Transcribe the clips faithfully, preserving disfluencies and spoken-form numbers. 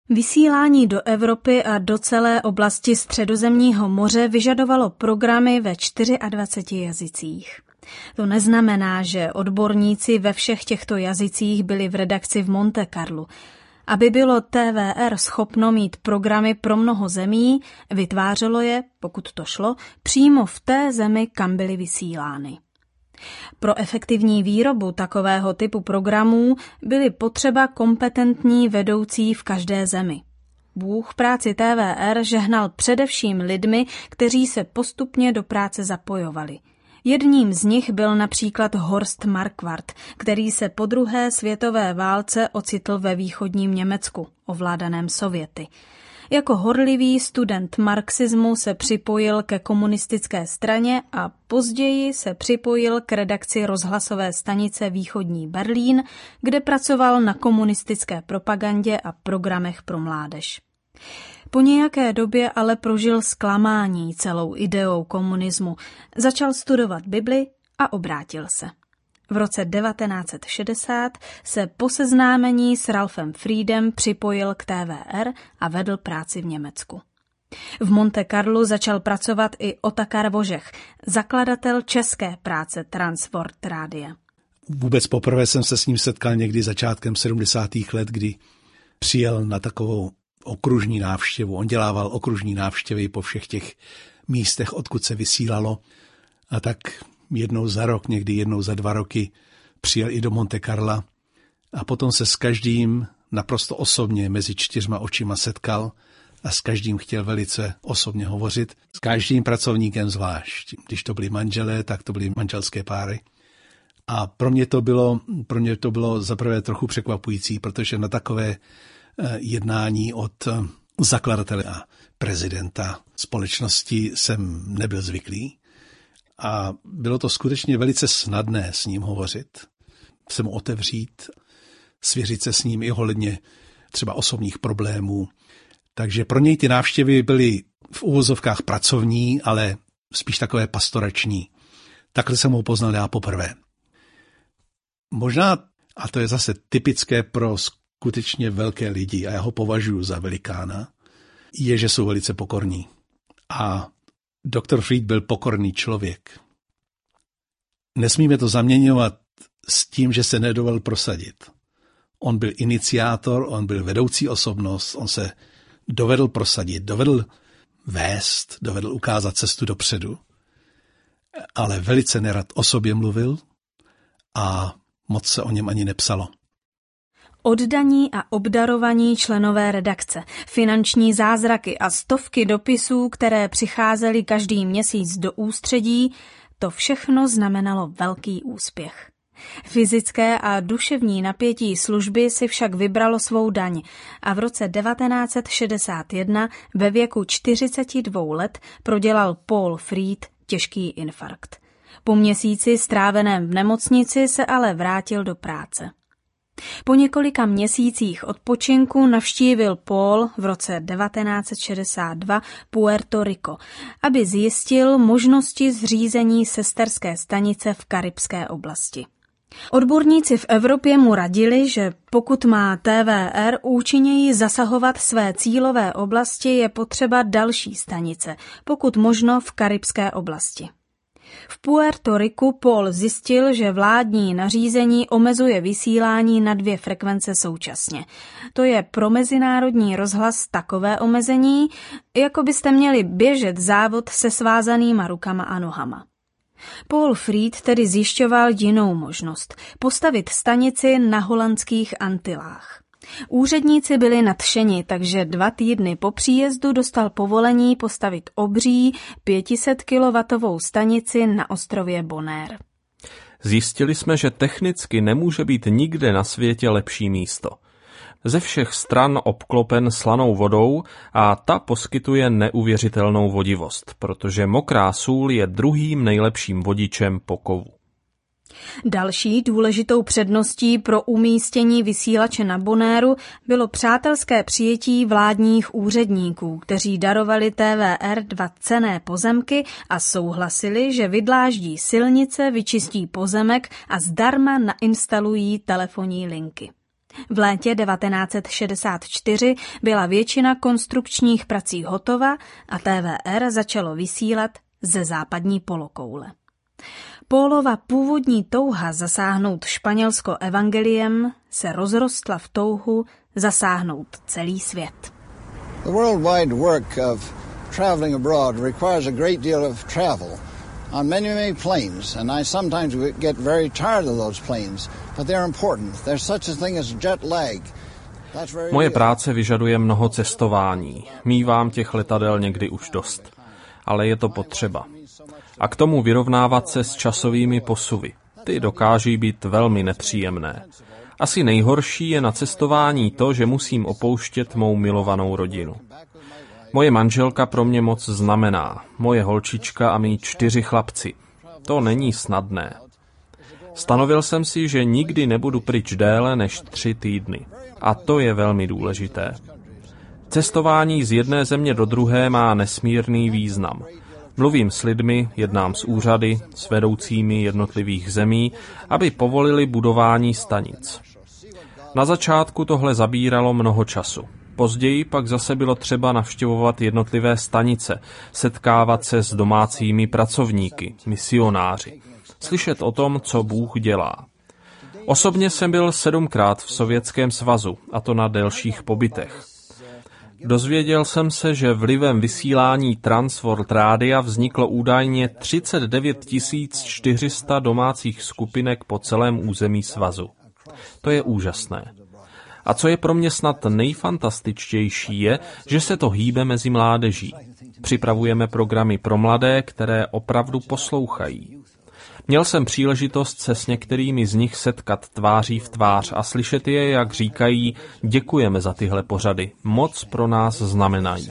Vysílání do Evropy a do celé oblasti Středozemního moře vyžadovalo programy ve dvaceti čtyřech jazycích. To neznamená, že odborníci ve všech těchto jazycích byli v redakci v Monte Carlu. Aby bylo T V R schopno mít programy pro mnoho zemí, vytvářelo je, pokud to šlo, přímo v té zemi, kam byly vysílány. Pro efektivní výrobu takového typu programů byly potřeba kompetentní vedoucí v každé zemi. Bůh práci T V R žehnal především lidmi, kteří se postupně do práce zapojovali. Jedním z nich byl například Horst Marquardt, který se po druhé světové válce ocitl ve východním Německu, ovládaném Sověty. Jako horlivý student marxismu se připojil ke komunistické straně a později se připojil k redakci rozhlasové stanice Východní Berlín, kde pracoval na komunistické propagandě a programech pro mládež. Po nějaké době ale prožil zklamání celou ideou komunismu, začal studovat Bibli a obrátil se. V roce devatenáct set šedesát se po seznámení s Ralphem Friedem připojil k T V R a vedl práci v Německu. V Monte Carlu začal pracovat i Otakar Vožech, zakladatel české práce Transworld Rádia. Vůbec poprvé jsem se s ním setkal někdy začátkem sedmdesátých let, kdy přijel na takovou okružní návštěvu. On dělával okružní návštěvy po všech těch místech, odkud se vysílalo. A tak jednou za rok, někdy jednou za dva roky přijel i do Monte Carla a potom se s každým naprosto osobně mezi čtyřma očima setkal a s každým chtěl velice osobně hovořit. S každým pracovníkem zvlášť. Když to byli manželé, tak to byly manželské páry. A pro mě to bylo, pro mě to bylo zaprvé trochu překvapující, protože na takové jednání od zakladatele a prezidenta společnosti jsem nebyl zvyklý. A bylo to skutečně velice snadné s ním hovořit, se mu otevřít, svěřit se s ním i ohledně třeba osobních problémů. Takže pro něj ty návštěvy byly v uvozovkách pracovní, ale spíš takové pastorační. Takhle jsem ho poznal já poprvé. Možná, a to je zase typické pro skutečně velké lidi, a já ho považuji za velikána, je, že jsou velice pokorní. A doktor Fried byl pokorný člověk. Nesmíme to zaměňovat s tím, že se nedovedl prosadit. On byl iniciátor, on byl vedoucí osobnost, on se dovedl prosadit, dovedl vést, dovedl ukázat cestu dopředu, ale velice nerad o sobě mluvil a moc se o něm ani nepsalo. Oddaní a obdarovaní členové redakce, finanční zázraky a stovky dopisů, které přicházely každý měsíc do ústředí, to všechno znamenalo velký úspěch. Fyzické a duševní napětí služby si však vybralo svou daň a v roce devatenáct set šedesát jedna ve věku čtyřiceti dvou let prodělal Paul Fried těžký infarkt. Po měsíci stráveném v nemocnici se ale vrátil do práce. Po několika měsících odpočinku navštívil Paul v roce devatenáct set šedesát dva Puerto Rico, aby zjistil možnosti zřízení sesterské stanice v karibské oblasti. Odborníci v Evropě mu radili, že pokud má T V R účinněji zasahovat své cílové oblasti, je potřeba další stanice, pokud možno v karibské oblasti. V Puerto Riku Paul zjistil, že vládní nařízení omezuje vysílání na dvě frekvence současně. To je pro mezinárodní rozhlas takové omezení, jako byste měli běžet závod se svázanýma rukama a nohama. Paul Fried tedy zjišťoval jinou možnost – postavit stanici na holandských Antilách. Úředníci byli nadšeni, takže dva týdny po příjezdu dostal povolení postavit obří pětisetkilowatovou stanici na ostrově Bonaire. Zjistili jsme, že technicky nemůže být nikde na světě lepší místo. Ze všech stran obklopen slanou vodou a ta poskytuje neuvěřitelnou vodivost, protože mokrá sůl je druhým nejlepším vodičem po kovu. Další důležitou předností pro umístění vysílače na Bonairu bylo přátelské přijetí vládních úředníků, kteří darovali T V R dva cenné pozemky a souhlasili, že vydláždí silnice, vyčistí pozemek a zdarma nainstalují telefonní linky. V létě devatenáct set šedesát čtyři byla většina konstrukčních prací hotova a T V R začalo vysílat ze západní polokoule. Paulova původní touha zasáhnout Španělsko evangeliem se rozrostla v touhu zasáhnout celý svět. The worldwide work of traveling abroad requires a great deal of travel on many, many planes, and I sometimes get very tired of those planes, but they're important. There's such a thing as jet lag. Moje práce vyžaduje mnoho cestování. Mívám těch letadel někdy už dost. Ale je to potřeba. A k tomu vyrovnávat se s časovými posuvy. Ty dokáží být velmi nepříjemné. Asi nejhorší je na cestování to, že musím opouštět mou milovanou rodinu. Moje manželka pro mě moc znamená. Moje holčička a mý čtyři chlapci. To není snadné. Stanovil jsem si, že nikdy nebudu pryč déle než tři týdny. A to je velmi důležité. Cestování z jedné země do druhé má nesmírný význam. Mluvím s lidmi, jednám s úřady, s vedoucími jednotlivých zemí, aby povolili budování stanic. Na začátku tohle zabíralo mnoho času. Později pak zase bylo třeba navštěvovat jednotlivé stanice, setkávat se s domácími pracovníky, misionáři, slyšet o tom, co Bůh dělá. Osobně jsem byl sedmkrát v Sovětském svazu, a to na delších pobytech. Dozvěděl jsem se, že vlivem vysílání Transworld Rádia vzniklo údajně třicet devět tisíc čtyři sta domácích skupinek po celém území svazu. To je úžasné. A co je pro mě snad nejfantastičtější je, že se to hýbe mezi mládeží. Připravujeme programy pro mladé, které opravdu poslouchají. Měl jsem příležitost se s některými z nich setkat tváří v tvář a slyšet je, jak říkají, děkujeme za tyhle pořady, moc pro nás znamenají.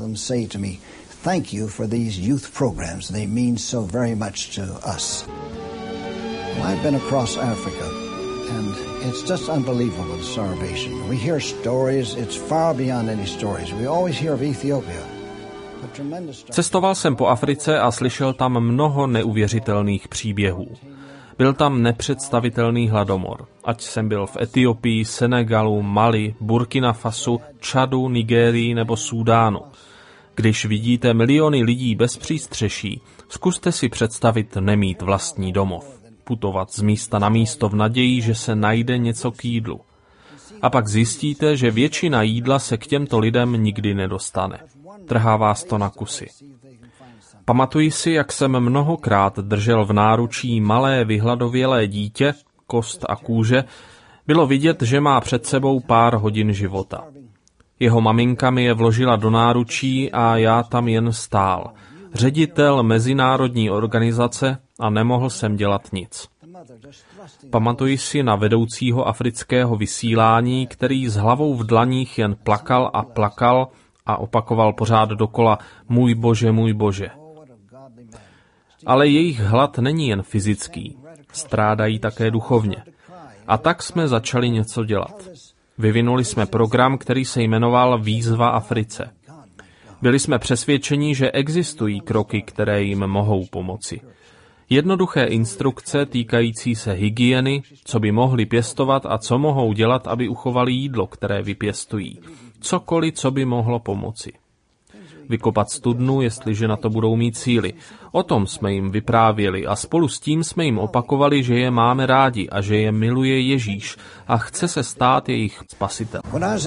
It's just unbelievable, the starvation. We hear stories, it's far beyond any stories. We always hear of Ethiopia. Cestoval jsem po Africe a slyšel tam mnoho neuvěřitelných příběhů. Byl tam nepředstavitelný hladomor, ať jsem byl v Etiopii, Senegalu, Mali, Burkina Fasu, Čadu, Nigérii nebo Súdánu. Když vidíte miliony lidí bez přístřeší, zkuste si představit nemít vlastní domov. Putovat z místa na místo v naději, že se najde něco k jídlu. A pak zjistíte, že většina jídla se k těmto lidem nikdy nedostane. Trhá vás to na kusy. Pamatuji si, jak jsem mnohokrát držel v náručí malé vyhladovělé dítě, kost a kůže. Bylo vidět, že má před sebou pár hodin života. Jeho maminka mi je vložila do náručí a já tam jen stál. Ředitel mezinárodní organizace a nemohl jsem dělat nic. Pamatuji si na vedoucího afrického vysílání, který s hlavou v dlaních jen plakal a plakal a opakoval pořád dokola můj Bože, můj Bože. Ale jejich hlad není jen fyzický, strádají také duchovně. A tak jsme začali něco dělat. Vyvinuli jsme program, který se jmenoval Výzva Africe. Byli jsme přesvědčeni, že existují kroky, které jim mohou pomoci. Jednoduché instrukce týkající se hygieny, co by mohli pěstovat a co mohou dělat, aby uchovali jídlo, které vypěstují. Cokoliv, co by mohlo pomoci. Vykopat studnu, jestliže na to budou mít síly. O tom jsme jim vyprávěli a spolu s tím jsme jim opakovali, že je máme rádi a že je miluje Ježíš a chce se stát jejich spasitel.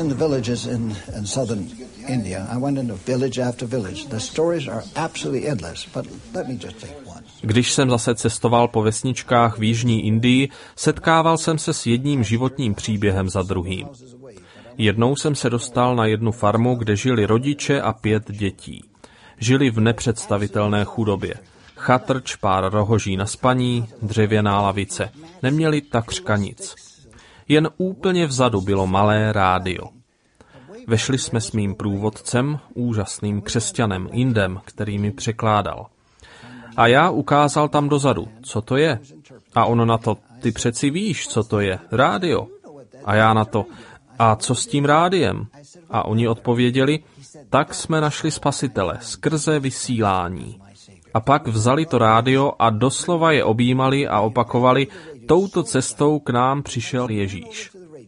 Když jsem zase cestoval po vesničkách v jižní Indii, setkával jsem se s jedním životním příběhem za druhým. Jednou jsem se dostal na jednu farmu, kde žili rodiče a pět dětí. Žili v nepředstavitelné chudobě. Chatrč, pár rohoží na spaní, dřevěná lavice. Neměli takřka nic. Jen úplně vzadu bylo malé rádio. Vešli jsme s mým průvodcem, úžasným křesťanem, Indem, který mi překládal. A já ukázal tam dozadu, co to je. A on na to, ty přeci víš, co to je, rádio. A já na to, a co s tím rádiem? A oni odpověděli, tak jsme našli spasitele skrze vysílání. A pak vzali to rádio a doslova je objímali a opakovali, touto cestou k nám přišel Ježíš.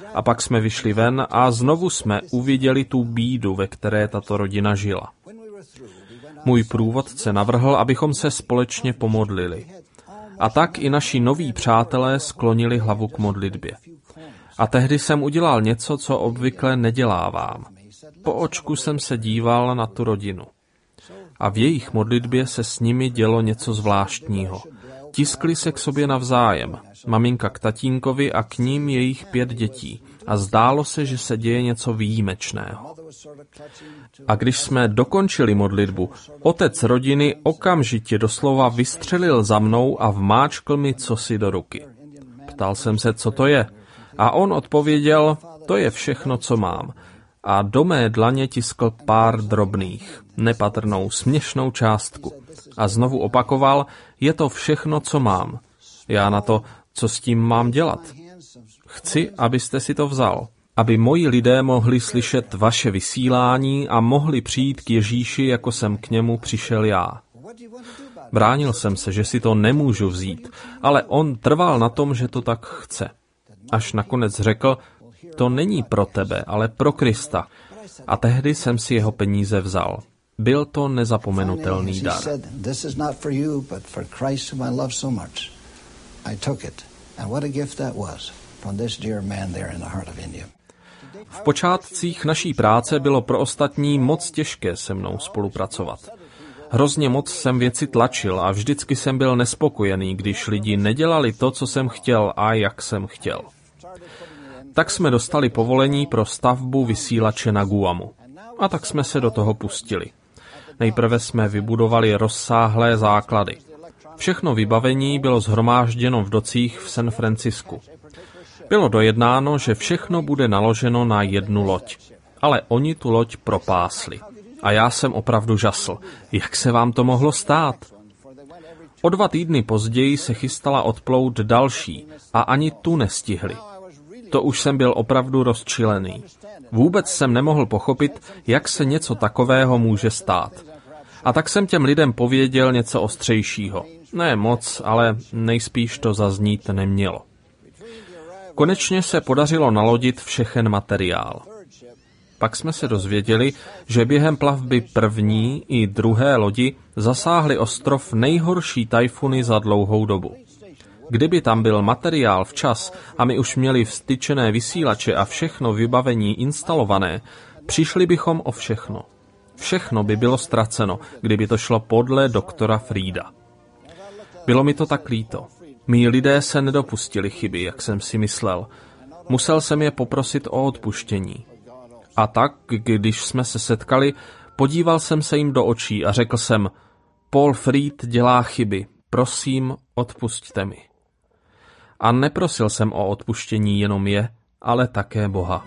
A pak jsme vyšli ven a znovu jsme uviděli tu bídu, ve které tato rodina žila. Můj průvodce navrhl, abychom se společně pomodlili. A tak i naši noví přátelé sklonili hlavu k modlitbě. A tehdy jsem udělal něco, co obvykle nedělávám. Po očku jsem se díval na tu rodinu. A v jejich modlitbě se s nimi dělo něco zvláštního. Tiskli se k sobě navzájem, maminka k tatínkovi a k ním jejich pět dětí. A zdálo se, že se děje něco výjimečného. A když jsme dokončili modlitbu, otec rodiny okamžitě doslova vystřelil za mnou a vmáčkl mi cosi do ruky. Ptal jsem se, co to je. A on odpověděl, to je všechno, co mám. A do mé dlaně tiskl pár drobných, nepatrnou, směšnou částku. A znovu opakoval, je to všechno, co mám. Já na to, co s tím mám dělat? Chci, abyste si to vzal, aby moji lidé mohli slyšet vaše vysílání a mohli přijít k Ježíši, jako jsem k němu přišel já. Bránil jsem se, že si to nemůžu vzít, ale on trval na tom, že to tak chce. Až nakonec řekl, to není pro tebe, ale pro Krista. A tehdy jsem si jeho peníze vzal. Byl to nezapomenutelný dar. V počátcích naší práce bylo pro ostatní moc těžké se mnou spolupracovat. Hrozně moc jsem věci tlačil a vždycky jsem byl nespokojený, když lidi nedělali to, co jsem chtěl a jak jsem chtěl. Tak jsme dostali povolení pro stavbu vysílače na Guamu. A tak jsme se do toho pustili. Nejprve jsme vybudovali rozsáhlé základy. Všechno vybavení bylo shromážděno v docích v San Francisku. Bylo dojednáno, že všechno bude naloženo na jednu loď. Ale oni tu loď propásli. A já jsem opravdu žasl. Jak se vám to mohlo stát? O dva týdny později se chystala odplout další a ani tu nestihli. To už jsem byl opravdu rozčilený. Vůbec jsem nemohl pochopit, jak se něco takového může stát. A tak jsem těm lidem pověděl něco ostřejšího. Ne moc, ale nejspíš to zaznít nemělo. Konečně se podařilo nalodit všechen materiál. Pak jsme se dozvěděli, že během plavby první i druhé lodi zasáhly ostrov nejhorší tajfuny za dlouhou dobu. Kdyby tam byl materiál včas a my už měli vstyčené vysílače a všechno vybavení instalované, přišli bychom o všechno. Všechno by bylo ztraceno, kdyby to šlo podle doktora Frieda. Bylo mi to tak líto. Mí lidé se nedopustili chyby, jak jsem si myslel. Musel jsem je poprosit o odpuštění. A tak, když jsme se setkali, podíval jsem se jim do očí a řekl jsem, Paul Fried dělá chyby, prosím, odpusťte mi. A neprosil jsem o odpuštění jenom je, ale také Boha.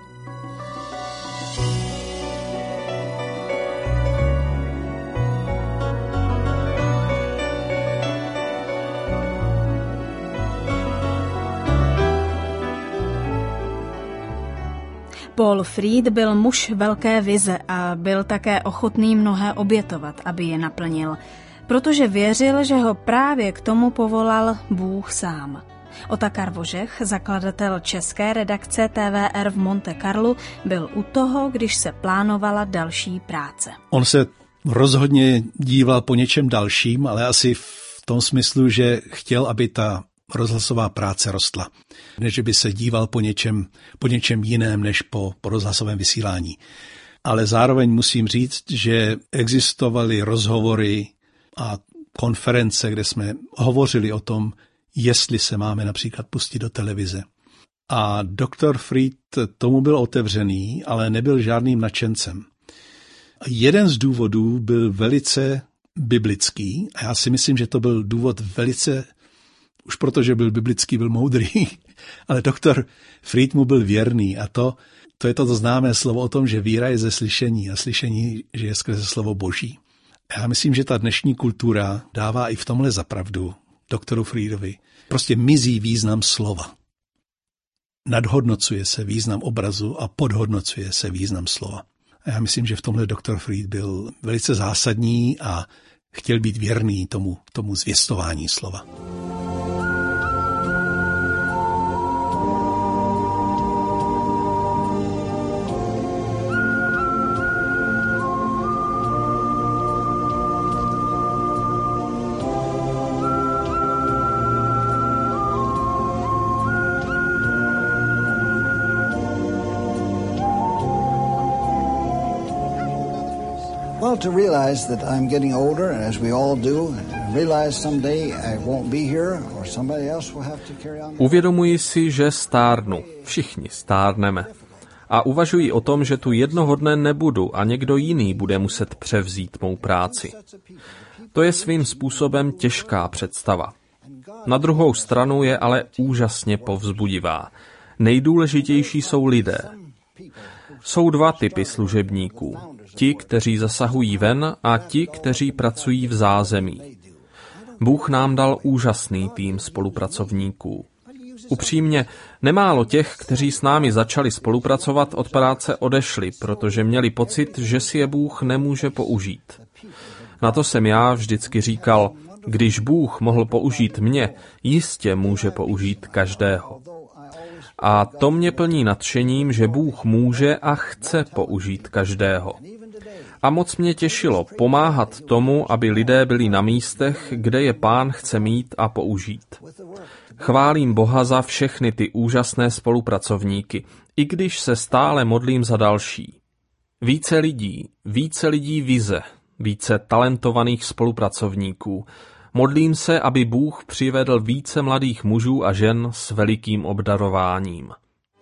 Paul Fried byl muž velké vize a byl také ochotný mnohé obětovat, aby je naplnil, protože věřil, že ho právě k tomu povolal Bůh sám. Otakar Vožech, zakladatel české redakce T V R v Monte Carlu, byl u toho, když se plánovala další práce. On se rozhodně díval po něčem dalším, ale asi v tom smyslu, že chtěl, aby ta rozhlasová práce rostla. Než by se díval po něčem, po něčem jiném než po, po rozhlasovém vysílání. Ale zároveň musím říct, že existovaly rozhovory a konference, kde jsme hovořili o tom, jestli se máme například pustit do televize. A doktor Fried tomu byl otevřený, ale nebyl žádným nadšencem. A jeden z důvodů byl velice biblický a já si myslím, že to byl důvod velice, už protože byl biblický, byl moudrý, ale doktor Fried mu byl věrný a to, to je to známé slovo o tom, že víra je ze slyšení a slyšení, že je skrze slovo Boží. Já myslím, že ta dnešní kultura dává i v tomhle za pravdu doktoru Friedovi. Prostě mizí význam slova. Nadhodnocuje se význam obrazu a podhodnocuje se význam slova. A já myslím, že v tomhle doktor Fried byl velice zásadní a chtěl být věrný tomu, tomu zvěstování slova. Well, to realize that I'm getting older, and as we all do, realize someday I won't be here, or somebody else will have to carry on. Uvědomuji si, že stárnu. Všichni stárneme. A uvažuji o tom, že tu jednoho dne nebudu a někdo jiný bude muset převzít mou práci. To je svým způsobem těžká představa. Na druhou stranu je ale úžasně povzbudivá. Nejdůležitější jsou lidé. Jsou dva typy služebníků. Ti, kteří zasahují ven, a ti, kteří pracují v zázemí. Bůh nám dal úžasný tým spolupracovníků. Upřímně, nemálo těch, kteří s námi začali spolupracovat, od práce odešli, protože měli pocit, že si je Bůh nemůže použít. Na to jsem já vždycky říkal, když Bůh mohl použít mě, jistě může použít každého. A to mě plní nadšením, že Bůh může a chce použít každého. A moc mě těšilo pomáhat tomu, aby lidé byli na místech, kde je Pán chce mít a použít. Chválím Boha za všechny ty úžasné spolupracovníky, i když se stále modlím za další. Více lidí, více lidí vize, více talentovaných spolupracovníků. Modlím se, aby Bůh přivedl více mladých mužů a žen s velikým obdarováním.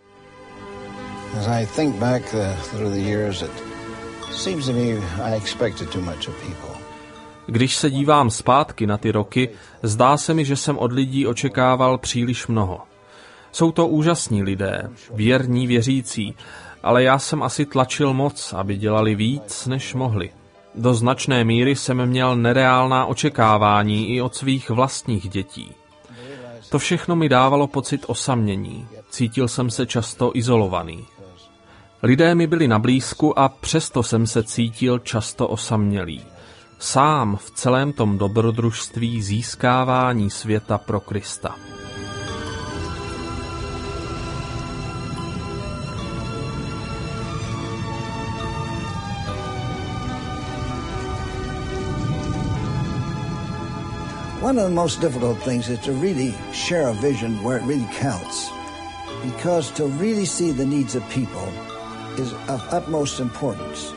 As I think back through the years, it seems to me I expected too much of people. Když se dívám zpátky na ty roky, zdá se mi, že jsem od lidí očekával příliš mnoho. Jsou to úžasní lidé, věrní věřící, ale já jsem asi tlačil moc, aby dělali víc, než mohli. Do značné míry jsem měl nereálná očekávání i od svých vlastních dětí. To všechno mi dávalo pocit osamění. Cítil jsem se často izolovaný. Lidé mi byli na blízku a přesto jsem se cítil často osamělý. Sám v celém tom dobrodružství získávání světa pro Krista. One of the most difficult things is to really share a vision where it really counts. Because to really see the needs of people is of utmost importance.